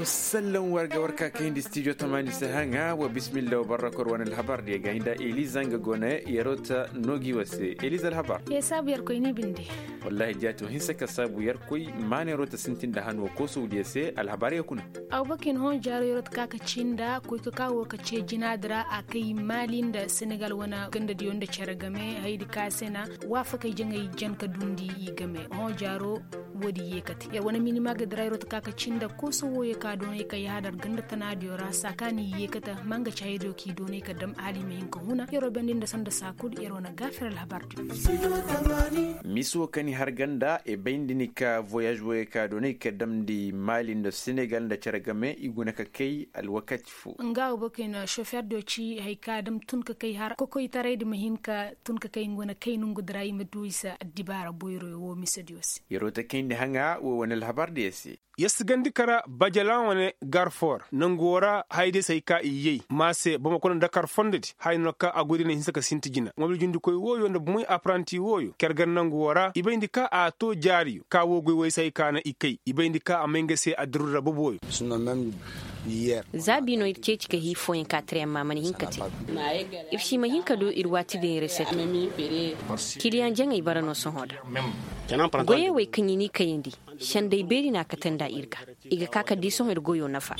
وسلم ورقة كاين دي استديو تماني سهانها وبسم الله وبركة وان الهبر دي قايندا إليزا نغونا يروتا نوغي وسي إليزا الهبر يا ساب يركويني بندي والله جاتو هنسا كساب يركوي ماني روتا سنتين دهان وكوسو ديسي الهبر يكون أو بكين هون جارو يروت كاكا تشيندا كوي كاكاو كتشي جنادرا أكي مالين دا سنغال وانا كندا ديون دا چرغمي هاي دي كاسينا وافكي جنغي جنك دوندي يغمي هون جارو ودي يكتي وانا ميني ماغ دراي روت كاكا تشيندا كوسو ويكا دوني كا يهادر ganda tanadio ra sakani yekata manga chaydo ki doni ka dam ali meyin ko huna yoro bendin da sanda sakud yero na gafir al habartu miso kani har ganda e bendini ka voyage we ka doni ka dam di mali ndo Senegal da charagame iguna ka kai al wakati fu ngaw bokena chauffeur do ci hay ka dam tun ka kai har ko koy tare di mahin ka tun ka kai ngona kai nungu drai meduisa dibara boyro wo misadios yero ta kindi hanga wo wonal habar desi yasgandi kara bajalan wane garfor nangora haide sai ka iye mase bama kono dakar fondeti hayno ka agudi ne hinsaka sintijina mobil jundi koy woyo nda muy apprenti woyo kergan nangora ibendi ka a to jari ka wogoy way sai kana ikay ibendi ka amenge se adrura boboyo sunna même hier zabi no irce cika hifo in ka tre mamani hinkati ifshi ma hinkado irwati de reset kilian janga ibarano son hoda goye way kanyini kayindi shandai beri na katanda irka iga kaka dison irgoyo nafa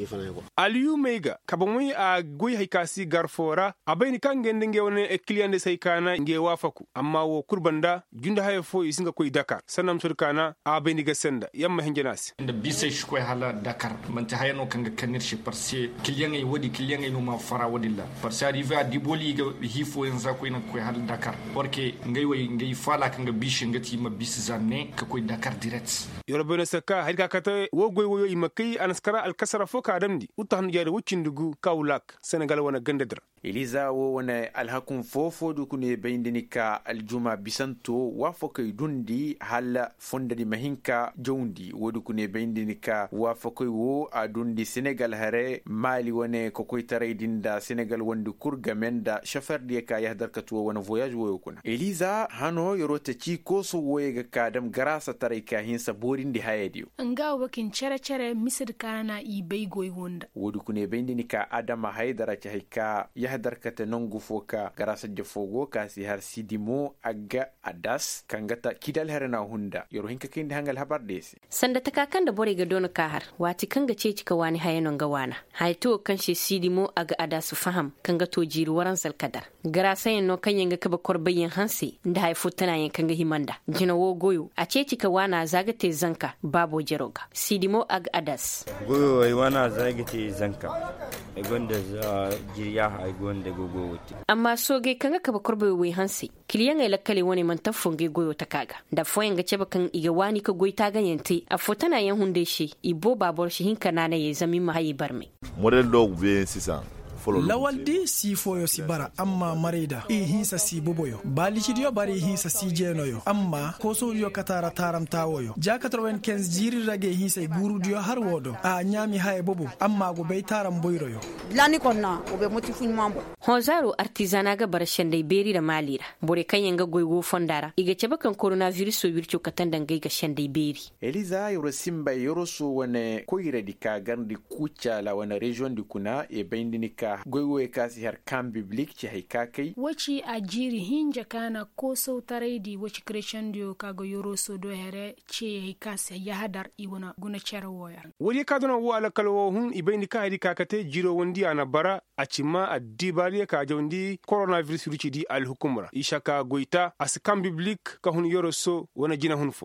aliyu mega kabamui a goy haikasi garfora abaini kan gendenge wone e client sai kana nge wafaku amma wo kurbanda junda haye fo isinga koy Dakar sanam surkana abaini ga senda yamma hinjanasi inda bisay shkoy hala Dakar man ta hayano kanga kanir shi parce client ay wodi client ay no ma fara wadilla parce arrivé à diboli ga hifo en za koy na koy hala Dakar porque ngay way ngay fala kanga bishi ngati ma bis zanne ka koy Dakar direct yorobena saka halka kata wogoy woyo imakai anaskara alkasara foka adamdi utahan jare wucindugu kaulak Senegal wana gandadra Eliza wo wana alhakun fofo dukune bayindinika aljuma bisanto wafokai dundi hala fondadi mahinka jawndi wodukune bayindinika wafokai wo adundi Senegal hare mali wane kokoy taraydinda Senegal wandi kurgamenda chauffeur de ka yahdarkatu wana voyage wo kuna Eliza hano yorota ci koso woyega kadam garasa tarayka hinsa borindi hayediyo ngaw bakin chere misir kana i baygoy wonda wodukune bayindinika Adama Haidara ci hayka darkata nongu foka garasa jefogo kasi har sidimo aga adas kangata kidal herna hunda yoro hinka kindi hangal habar desi sanda takakan da bore ga don kahar wati kanga ce cika wani hayanon ga wana hayto kanshi sidimo aga adas faham kanga to jiri waran salkadar garasa yin no kanyanga kaba korbayin hansi nda haifu tana yin kanga himanda jina wo goyo a ce cika wana zagate zanka babo jeroga sidimo aga adas goyo ai wana zagate zanka gonda jiriya gonda gogo wuti amma soge kanga kaba korbe we hansi kiliyan ai lakkale woni man tafonge goyo takaga da foyen ga ceba kan iga wani ka goita ganyente a fotana yan hunde shi ibo babor shi hinka nana ye zami ma hayi barme model dog be sisa lawaldi si foyo si bara amma marida i hisa si boboyo balichidiyo bari hisa si jenoyo amma kosoriyo katara taram tawoyo ja 95 jiri rage hisa gurudiyo har wodo a nyami haye bobo amma go bay taram boyroyo lani konna obe motifuny mambo honzaro artisana ga barashande beri da malira bore kanyanga goygo fondara iga cebakan coronavirus so wircho katanda ngaiga shande beri Eliza yoro simba yoro so wane koyre dika gandi kucha la wana region dikuna e bayindinika goywe kasi har kan biblik ci haika kai wachi ajiri hinja kana ko so taraydi wachi christian dio kago yoro so do here ci haikasi ya hadar iwana guna chera woyar wali kadona wo ala kalwo hun ibendi ka hadi kakate jiro wondi ana bara acima adibari ka jondi coronavirus ruci di al hukumra ishaka goita as kan biblik ka hun yoro so wana jina hunfo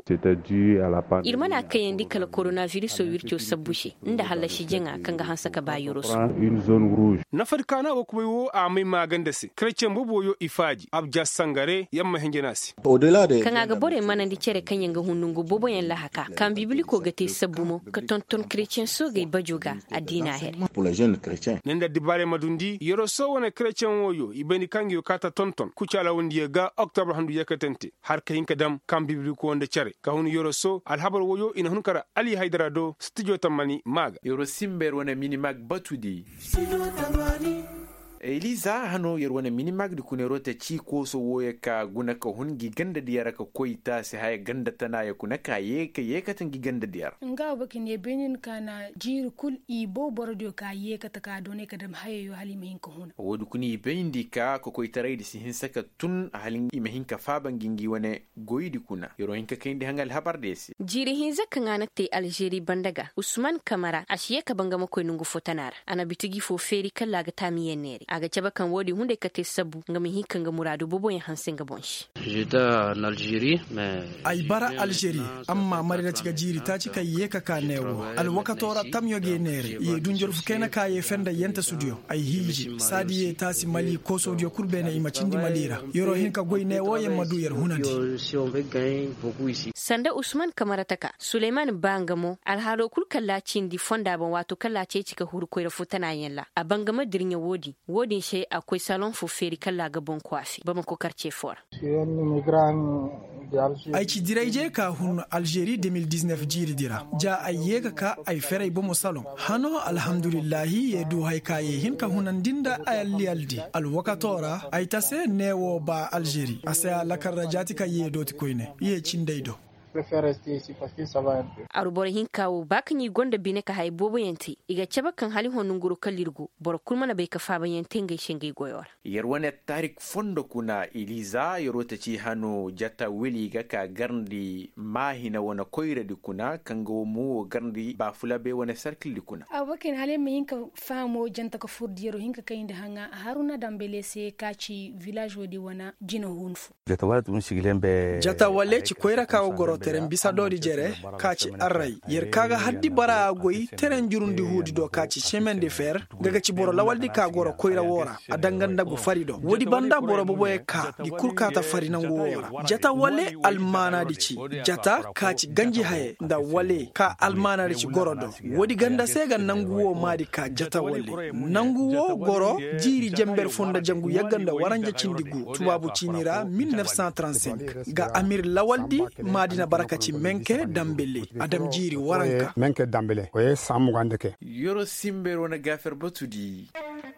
irmana kayendi kala coronavirus so wircho sabushi inda halashi jenga kanga hansaka ba yoro so nafarkana wo kubo a mai maganda se krechен boboyo ifaji abja sangare yamma hengenasi kanga ga bore mana di cere kanyanga hunungu bobo yan lahaka kan bibliko gate sabumo ka tonton krechien so ge bajuga adina her pour les jeunes chrétiens nenda dibare madundi yoro so wona krechien woyo ibeni kangi kata tonton kuchala wondi ga octobre handu yakatente har kayinka dam kan bibliko wonde cere ka hun yoro so alhabar woyo ina hunkara Ali Haidara do studio tamani maga yoro simber wona mini mag batudi Eliza hano yarwana minimag dukune rota ci ko so woye ka guna ka hungi ganda diyara ka koita se haya ganda tana ya kuna ka ye ka tangi ganda diyara nga bakin ye benin kana jir kul ibo bordio ka ye ka taka done ka dam hayo halimin ko huna wodu kuni bendi ka ko koita raidi si hinsaka tun halin imahin ka faban gingi wane goyidi kuna yoro hinka kaindi hangal habar desi jiri hinza kangana te Algeria bandaga Usman Kamara ashiye ka banga mako nungu fotanara ana bitigi fo feri kala ga tamiye neri aga caba kan wodi hunde ka te sabu ngami hinka nga muradu bobo en hansen ga bonshi jida en Algerie mais ay bara Algerie amma marida tiga jiri ta cika yeka ka newo al wakatora tamyo ge neri ye dunjor fu kena ka ye fenda yenta studio ay hiji sadi ye tasi mali ko studio kurbene imachindi malira yoro hinka goy newo ye madu yer hunandi sanda Usman Kamara taka Suleiman Bangamo alhalo kul kallacin di fonda ban wato kallace cika huru koyra futana yalla a bangama dirnya wodin she akwai salon fu feri kalla ga bon kwafi ba ko karce for ay ci dirayje ka hun Algerie 2019 jiri dira ja ayyega ka ay feray bo salon hano alhamdulillah ye du hay ka ye hin ka hunan dinda ayalli aldi al wakatora ay tase newo ba Algerie asa la karajati ka ye doti koyne ye cindeydo arubor hinkawo bakani gonda bine ka hay bobo yenti iga ceba kan hali honun guru kalirgu bor kulmana be ka faba yenti ngai shenge goyor yerwane tarik fondo kuna Eliza yorota ci hano jata weli ga ka garndi mahina wana koyre di kuna kango mu garndi ba fula be wana circle di kuna awakin hali me hinka famo janta ka furdiro hinka kayinde hanga Haruna Dambele se kaci village wodi wana jino hunfu jata wale ci koyra ka goro teren bisa dodi jere kaci array yer kaga haddi bara goyi teren jurundi hudi do kaci chemin de fer gaga ci boro lawaldi ka goro koyra wora adanganda go farido wodi banda boro bobo e ka di kurkata farina go wora jata wale almana di ci jata kaci ganji haye nda wale ka almana di ci goro do wodi ganda sega nanguwo madi ka jata wale nanguwo goro jiri jember fonda jangu yaganda waranja cindigu tubabu cinira 1935 ga amir lawaldi madina barakaci menke Dambele adam jiri waranka menke Dambele o samu gandeke yoro simbe rona gafer botudi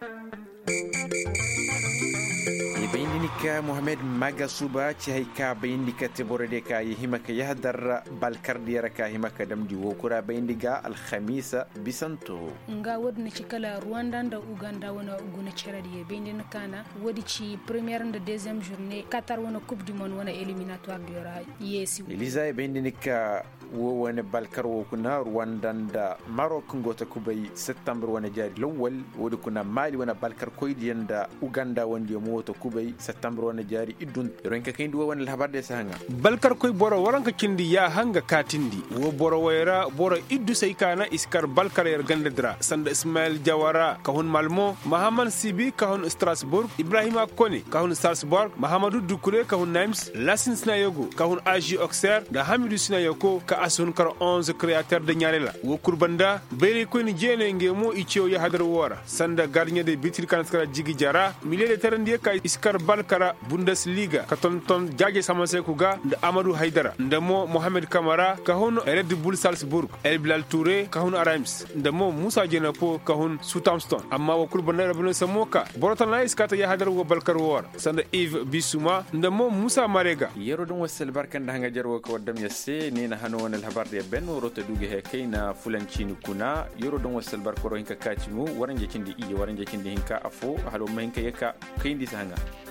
bayindika Mohamed Magasuba ci hayka bayindika te borede ka yihimaka yahdar balkar diyara ka himaka damdi wokura bayindiga al khamisa bisanto nga wodna ci kala Rwanda da Uganda wana uguna ceradi bayindina kana wodi ci première and deuxième journée Qatar wana coupe du monde wana éliminatoire diyara yesi Eliza bayindika wo wana balkar wokuna Rwanda da Maroc ngota kubay septembre wana jari lawal wodi kuna Mali wana balkar koydiyanda Uganda wandi moto kubay septembre wana jari idun ronka kindi wona labarde sanga balkar koy boro waranka kindi ya hanga katindi wo boro wayra boro iddu sai kana iskar balkar yer gandadra sanda Ismail Jawara kahun Malmo Mahaman Sibi kahun Strasbourg Ibrahima Kone kahun Salzburg Mahamadou Dukure kahun Nimes Lassine Sinayogo kahun AJ Auxerre da Hamidou Sinayoko ka asun kar 11 créateur de Nyarela wo kurbanda bere ko ni jene ngemo icio ya hadar wora sanda gardien de bitir kan skara jigi jara milier de terrain die ka iskar balkara Bundesliga ka ton jaje samase kuga da Amadou Haidara ndamo Mohamed Kamara ka hono Red Bull Salzburg El Bilal Touré ka hono Reims ndamo Moussa Djenapo ka hono Southampton amma wo kurbanda rabno samoka borotan la iskata ya hadar wo balkar wora sanda Yves Bissouma ndamo Moussa Marega yero don wasal barkan da hanga jarwo ka wadam yasse ni na hano wonal habar de ben roto duge he kaina fulancini kuna yoro don wasal barkoro hinka kacimu waranje kindi iye waranje kindi hinka afo halo mahinka yeka kindi sanga